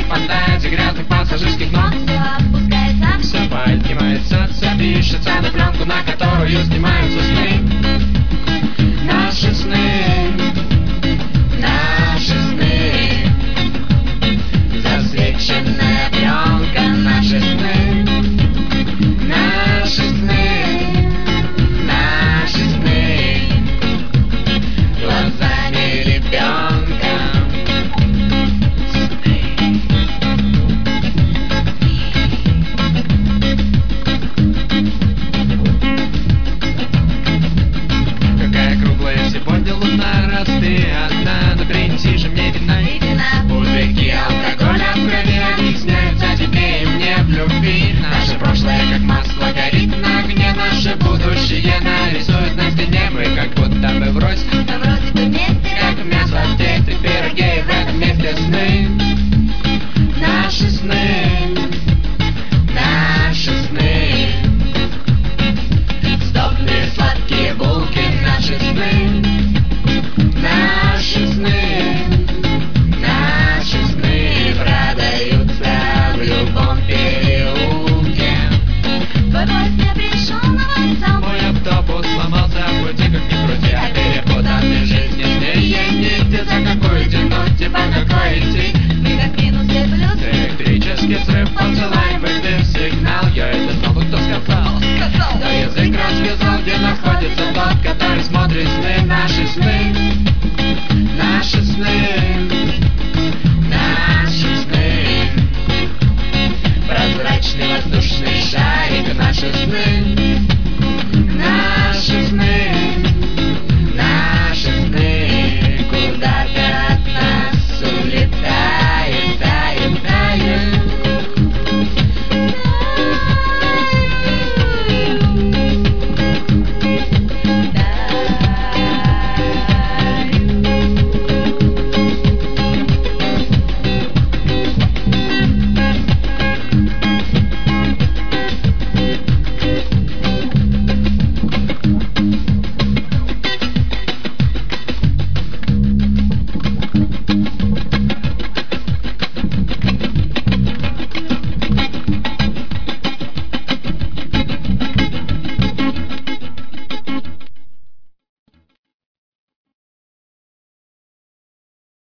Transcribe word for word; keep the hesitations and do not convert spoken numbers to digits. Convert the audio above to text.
фантазий, грязных пассажирских нот. Все опускается, все поднимается, все пишется на пленку, на которую снимаются сны. Наши сны, наши сны, засвеченная пленка, наши сны, наши сны, наши сны, глазами ребенка. Какая круглая сегодня луна, раз ты одна, но принеси же мне вина. и вина. Пусть реки алкоголя в крови объясняются тебе и мне в любви. Наше прошлое как масло горит на огне, наше будущее нарисует на стене. Мы как будто бы врозь, Но вроде бы вместе, как мясо в тесте, в пироге, и в этом месте сны. Наши сны, наши сны, сдобные сладкие булки, наши сны, наши сны, наши сны продаются в любом переулке. твой поезд не пришел на вокзал. Мой автобус сломался в пути, как ни крути, а перепутаны жизни с ней. Я нигде, за какую тянуть, типа какой идти. Мы как минус и плюс. Электрический взрыв посылаем в эфир сигнал. Я это снова кто сказал? Сказал. Кто язык развязал, где находится тот, который смотрит сны, наши сны, наши сны.